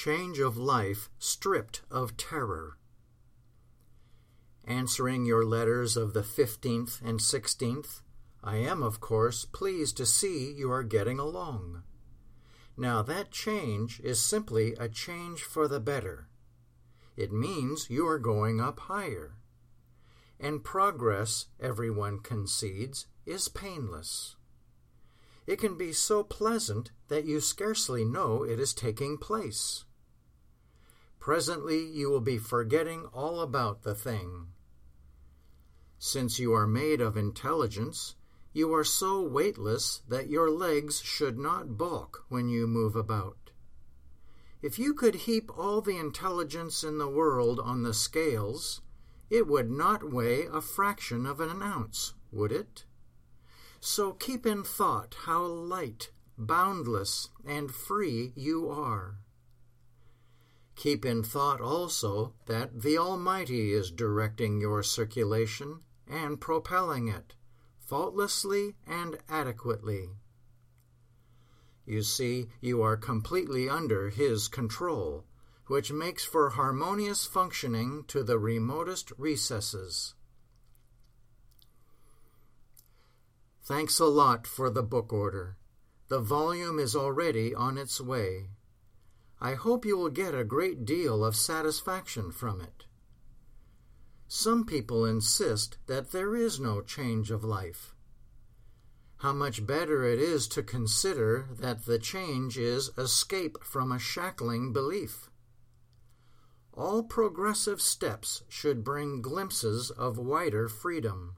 Change of life stripped of terror. Answering your letters of the 15th and 16th, I am, of course, pleased to see you are getting along. Now that change is simply a change for the better. It means you are going up higher. And progress, everyone concedes, is painless. It can be so pleasant that you scarcely know it is taking place. Presently you will be forgetting all about the thing. Since you are made of intelligence, you are so weightless that your legs should not balk when you move about. If you could heap all the intelligence in the world on the scales, it would not weigh a fraction of an ounce, would it? So keep in thought how light, boundless, and free you are. Keep in thought also that the Almighty is directing your circulation and propelling it, faultlessly and adequately. You see, you are completely under His control, which makes for harmonious functioning to the remotest recesses. Thanks a lot for the book order. The volume is already on its way. I hope you will get a great deal of satisfaction from it. Some people insist that there is no change of life. How much better it is to consider that the change is escape from a shackling belief. All progressive steps should bring glimpses of wider freedom.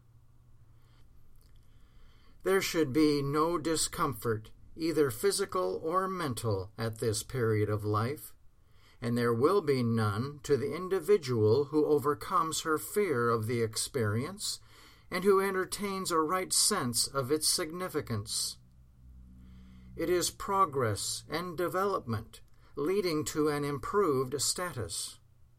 There should be no discomfort, either physical or mental, at this period of life, and there will be none to the individual who overcomes her fear of the experience and who entertains a right sense of its significance. It is progress and development, leading to an improved status.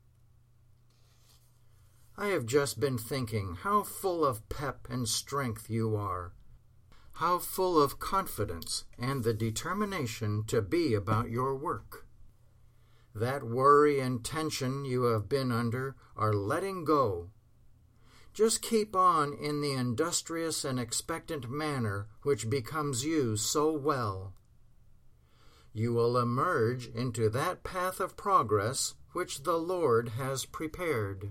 I have just been thinking how full of pep and strength you are, how full of confidence and the determination to be about your work. That worry and tension you have been under are letting go. Just keep on in the industrious and expectant manner which becomes you so well. You will emerge into that path of progress which the Lord has prepared.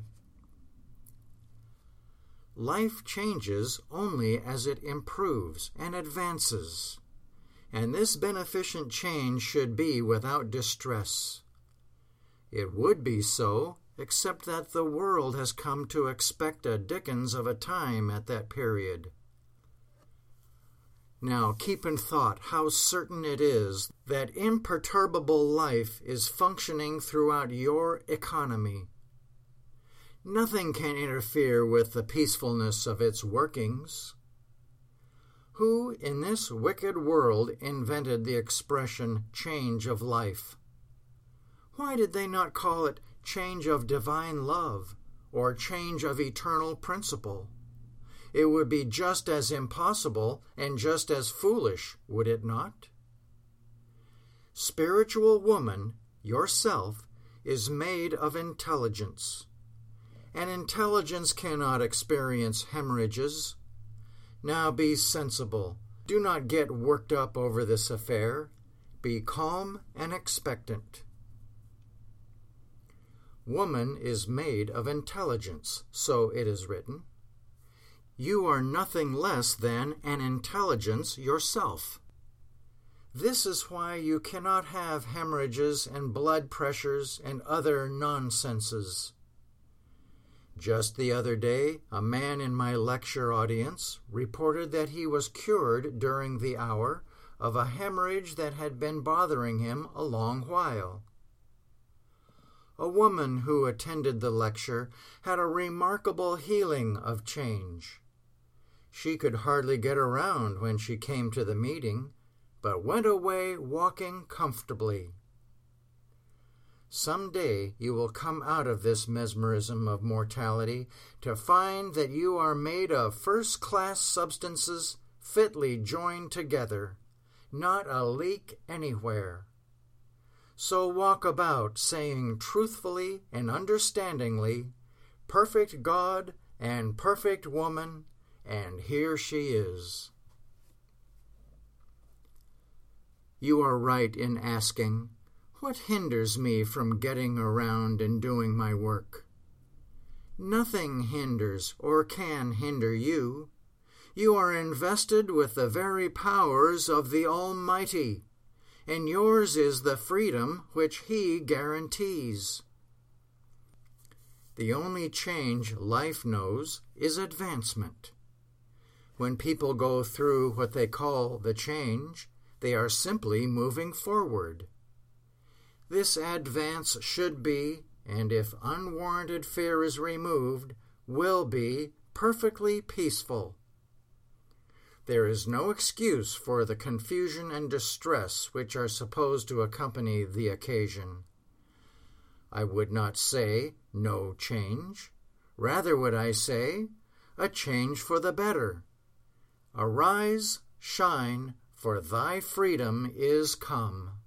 Life changes only as it improves and advances, and this beneficent change should be without distress. It would be so, except that the world has come to expect a dickens of a time at that period. Now keep in thought how certain it is that imperturbable life is functioning throughout your economy. Nothing can interfere with the peacefulness of its workings. Who in this wicked world invented the expression change of life? Why did they not call it change of divine love or change of eternal principle? It would be just as impossible and just as foolish, would it not? Spiritual woman, yourself, is made of intelligence. And intelligence cannot experience hemorrhages. Now be sensible. Do not get worked up over this affair. Be calm and expectant. Woman is made of intelligence, so it is written. You are nothing less than an intelligence yourself. This is why you cannot have hemorrhages and blood pressures and other nonsenses. Just the other day, a man in my lecture audience reported that he was cured during the hour of a hemorrhage that had been bothering him a long while. A woman who attended the lecture had a remarkable healing of change. She could hardly get around when she came to the meeting, but went away walking comfortably. Some day you will come out of this mesmerism of mortality to find that you are made of first-class substances fitly joined together, not a leak anywhere. So walk about, saying truthfully and understandingly, perfect God and perfect woman, and here she is. You are right in asking, what hinders me from getting around and doing my work? Nothing hinders or can hinder you. You are invested with the very powers of the Almighty, and yours is the freedom which He guarantees. The only change life knows is advancement. When people go through what they call the change, they are simply moving forward. This advance should be, and if unwarranted fear is removed, will be perfectly peaceful. There is no excuse for the confusion and distress which are supposed to accompany the occasion. I would not say no change. Rather would I say a change for the better. Arise, shine, for thy freedom is come.